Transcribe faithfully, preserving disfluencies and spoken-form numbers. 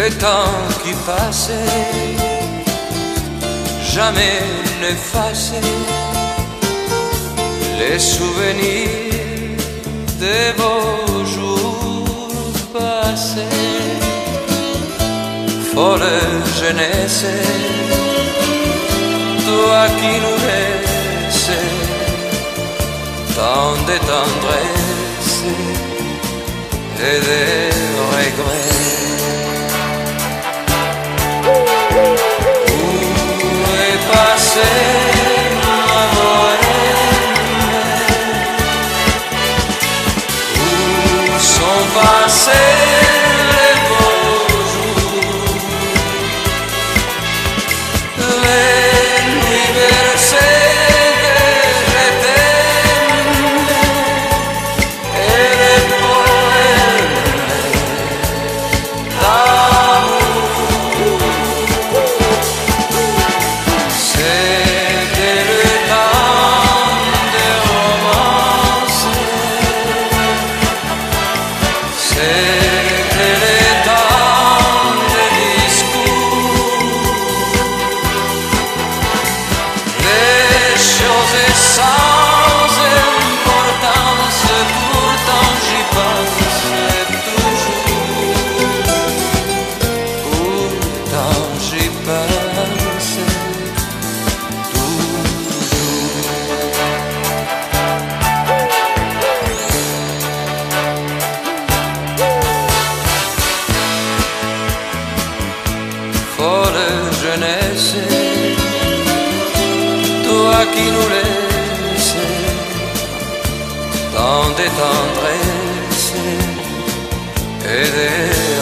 le temps qui passait, jamais n'effacer les souvenirs des beaux jours passés. Folle jeunesse, toi qui nous laissais tant de tendresse et de regrets. Où est passé ma bohème? Où sont passés les beaux jours, les nuits bercées que je t'aime et les poèmes d'amour? C'était le temps des romances, c'était le temps des discours, les choses sans importance, pourtant j'y pense toujours, pourtant j'y pense toujours. Folle jeunesse, toi qui nous laissais tant de tendresse et de